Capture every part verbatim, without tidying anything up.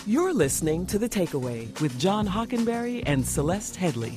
You're listening to The Takeaway with John Hockenberry and Celeste Headlee.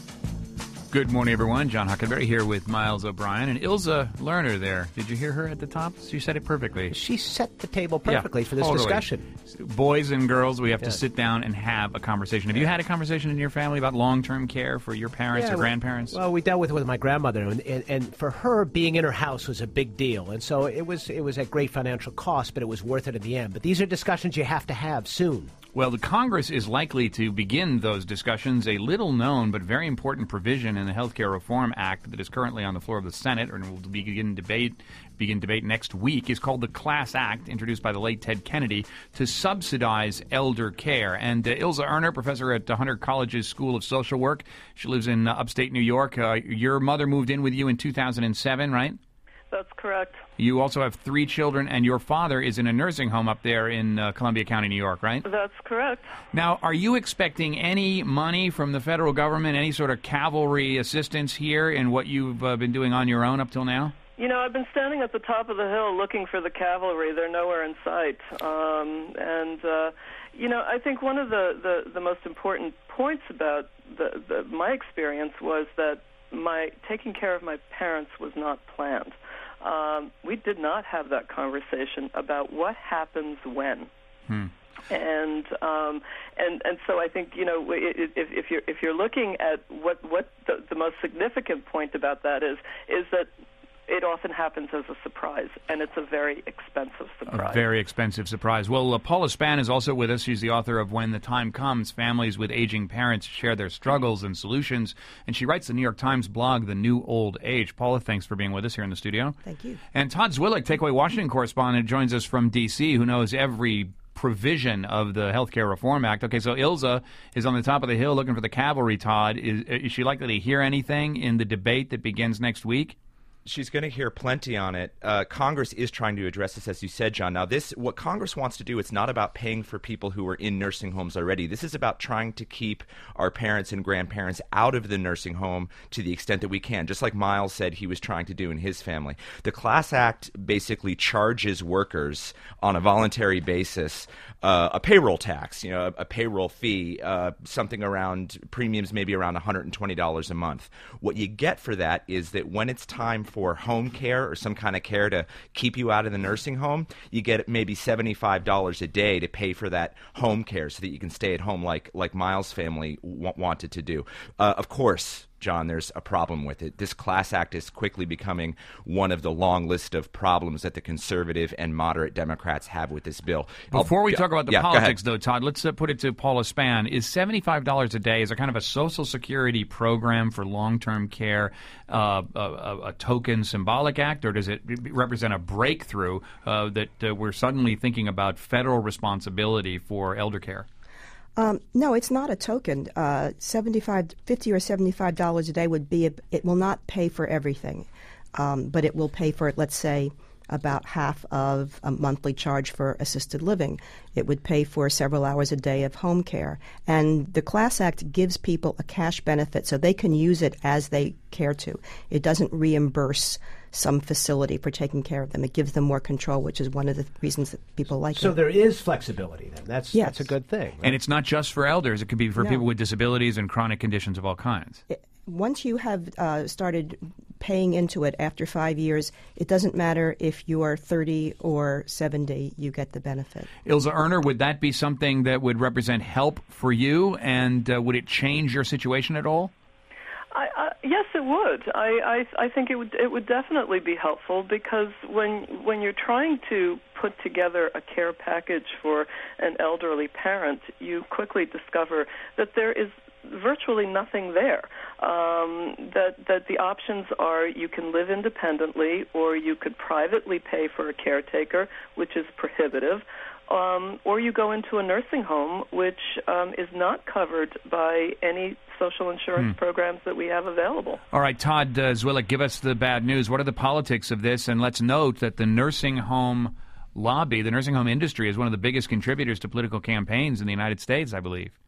Good morning, everyone. John Hockenberry here with Miles O'Brien and Ilza Lerner there. Did you hear her at the top? She said it perfectly. She set the table perfectly yeah, for this totally. discussion. Boys and girls, we have yeah. to sit down and have a conversation. Have yeah. you had a conversation in your family about long-term care for your parents yeah, or grandparents? Well, we dealt with it with my grandmother, and, and, and for her, being in her house was a big deal. And so it was, it was at great financial cost, but it was worth it in the end. But these are discussions you have to have soon. Well, the Congress is likely to begin those discussions. A little-known but very important provision in the Health Care Reform Act that is currently on the floor of the Senate and will begin debate begin debate next week is called the Class Act, introduced by the late Ted Kennedy, to subsidize elder care. And uh, Ilza Lerner, professor at Hunter College's School of Social Work, she lives in uh, upstate New York. Uh, your mother moved in with you in two thousand seven, right? That's correct. You also have three children, and your father is in a nursing home up there in uh, Columbia County, New York, right? That's correct. Now, are you expecting any money from the federal government, any sort of cavalry assistance here in what you've uh, been doing on your own up till now? You know, I've been standing at the top of the hill looking for the cavalry. They're nowhere in sight. Um, and, uh, you know, I think one of the, the, the most important points about the, the, my experience was that my taking care of my parents was not planned. Um, we did not have that conversation about what happens when. Hmm. And um, and and so I think, you know, if, if you're if you're looking at what what the, the most significant point about that is is that it often happens as a surprise, and it's a very expensive surprise. A very expensive surprise. Well, uh, Paula Spann is also with us. She's the author of When the Time Comes, Families with Aging Parents Share Their Struggles and Solutions, and she writes the New York Times blog, The New Old Age. Paula, thanks for being with us here in the studio. Thank you. And Todd Zwillich, Takeaway Washington correspondent, joins us from D C, who knows every provision of the Health Care Reform Act. Okay, so Ilza is on the top of the hill looking for the cavalry, Todd. Is, is she likely to hear anything in the debate that begins next week? She's going to hear plenty on it. Uh, Congress is trying to address this, as you said, John. Now, this what Congress wants to do, it's not about paying for people who are in nursing homes already. This is about trying to keep our parents and grandparents out of the nursing home to the extent that we can, just like Miles said he was trying to do in his family. The Class Act basically charges workers on a voluntary basis uh, a payroll tax, you know, a, a payroll fee, uh, something around premiums maybe around one hundred twenty dollars a month. What you get for that is that when it's time for home care or some kind of care to keep you out of the nursing home, you get maybe seventy-five dollars a day to pay for that home care so that you can stay at home like like Miles' family w- wanted to do. Uh, of course, John, there's a problem with it. This Class Act is quickly becoming one of the long list of problems that the conservative and moderate Democrats have with this bill. Before I'll, we talk about the yeah, politics, though, Todd, let's uh, put it to Paula Spann. Is seventy-five dollars a day, is there kind of a Social Security program for long-term care, uh, a, a, a token symbolic act, or does it represent a breakthrough uh, that uh, we're suddenly thinking about federal responsibility for elder care? Um, no, it's not a token. Uh, seventy-five, fifty or seventy-five dollars a day would be. A, it will not pay for everything, um, but it will pay for, let's say, about half of a monthly charge for assisted living. It would pay for several hours a day of home care, and the Class Act gives people a cash benefit so they can use it as they care to. It doesn't reimburse some facility for taking care of them. It gives them more control, which is one of the reasons that people like so it. So there is flexibility then. That's yes. that's a good thing. Right? And it's not just for elders. It could be for no. people with disabilities and chronic conditions of all kinds. It, once you have uh, started paying into it after five years, it doesn't matter if you are thirty or seventy, you get the benefit. Ilza Lerner, would that be something that would represent help for you, and uh, would it change your situation at all? I, I, yes, it would. I, I, I think it would. It would definitely be helpful because when when you're trying to put together a care package for an elderly parent, you quickly discover that there is virtually nothing there. Um, that that the options are you can live independently, or you could privately pay for a caretaker, which is prohibitive. Um, or you go into a nursing home, which um, is not covered by any social insurance hmm. programs that we have available. All right, Todd uh, Zwillich, give us the bad news. What are the politics of this? And let's note that the nursing home lobby, the nursing home industry, is one of the biggest contributors to political campaigns in the United States, I believe.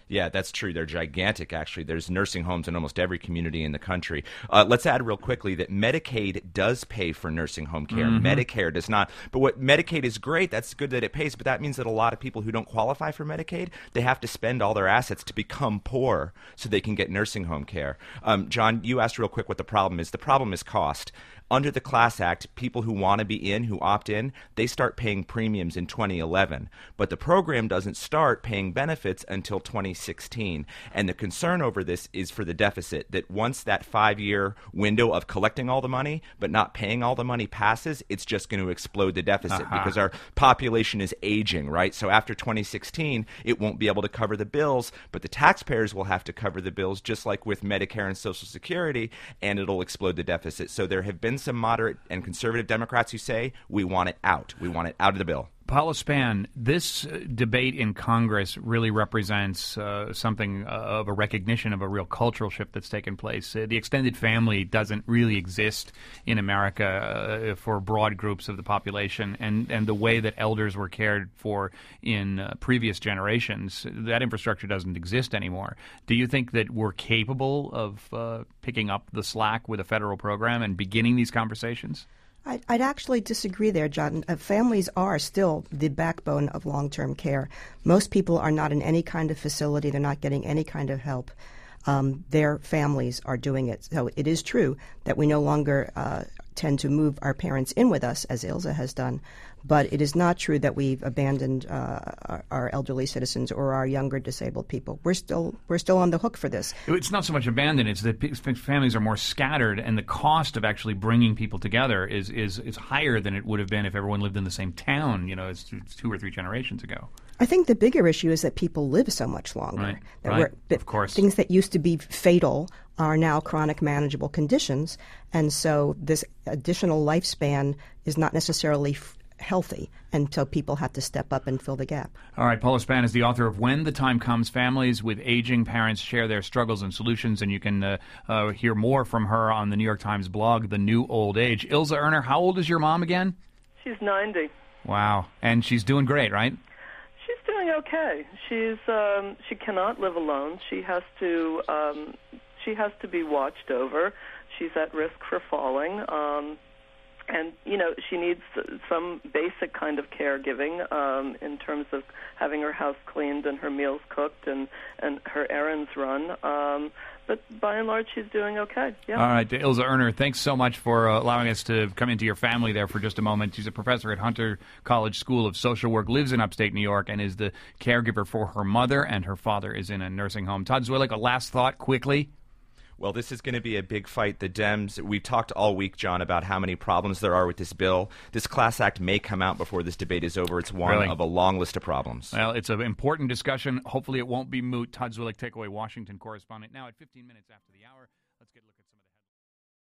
Yeah, that's true. They're gigantic, actually. There's nursing homes in almost every community in the country. Uh, let's add real quickly that Medicaid does pay for nursing home care. Mm-hmm. Medicare does not. But what Medicaid is great, that's good that it pays, but that means that a lot of people who don't qualify for Medicaid, they have to spend all their assets to become poor so they can get nursing home care. Um, John, you asked real quick what the problem is. The problem is cost. Under the Class Act, people who want to be in, who opt in, they start paying premiums in twenty eleven. But the program doesn't start paying benefits until twenty sixteen. And the concern over this is for the deficit, that once that five-year window of collecting all the money but not paying all the money passes, it's just going to explode the deficit uh-huh. because our population is aging, right? So after twenty sixteen, it won't be able to cover the bills, but the taxpayers will have to cover the bills, just like with Medicare and Social Security, and it'll explode the deficit. So there have been some moderate and conservative Democrats who say we want it out. We want it out of the bill. Paula Spann, this uh, debate in Congress really represents uh, something uh, of a recognition of a real cultural shift that's taken place. Uh, the extended family doesn't really exist in America uh, for broad groups of the population, and, and the way that elders were cared for in uh, previous generations, that infrastructure doesn't exist anymore. Do you think that we're capable of uh, picking up the slack with a federal program and beginning these conversations? I'd, I'd actually disagree there, John. Uh, families are still the backbone of long-term care. Most people are not in any kind of facility. They're not getting any kind of help. Um, their families are doing it. So it is true that we no longer uh, tend to move our parents in with us, as Ilza has done. But it is not true that we've abandoned uh, our, our elderly citizens or our younger disabled people. We're still we're still on the hook for this. It's not so much abandoned; it's that families are more scattered, and the cost of actually bringing people together is is is higher than it would have been if everyone lived in the same town. You know, it's two or three generations ago. I think the bigger issue is that people live so much longer. Right. That right. we're, of course, things that used to be fatal are now chronic manageable conditions, and so this additional lifespan is not necessarily f- healthy, and so people have to step up and fill the gap. All right, Paula Spann is the author of When the Time Comes. Families with aging parents share their struggles and solutions, and you can uh, uh, hear more from her on the New York Times blog, The New Old Age. Ilza Erner, how old is your mom again? She's ninety. Wow, and she's doing great, right? She's doing okay. She's um, she cannot live alone. She has to um, she has to be watched over. She's at risk for falling. Um, And, you know, she needs some basic kind of caregiving um, in terms of having her house cleaned and her meals cooked and, and her errands run. Um, but by and large, she's doing okay. Yeah. All right. Ilza Erner, thanks so much for uh, allowing us to come into your family there for just a moment. She's a professor at Hunter College School of Social Work, lives in upstate New York, and is the caregiver for her mother, and her father is in a nursing home. Todd Zwillich, a last thought quickly. Well, this is going to be a big fight. The Dems, we've talked all week, John, about how many problems there are with this bill. This Class Act may come out before this debate is over. It's one really? of a long list of problems. Well, it's an important discussion. Hopefully it won't be moot. Todd Zwillich, Takeaway Washington correspondent. Now at fifteen minutes after the hour, let's get a look at some of the headlines.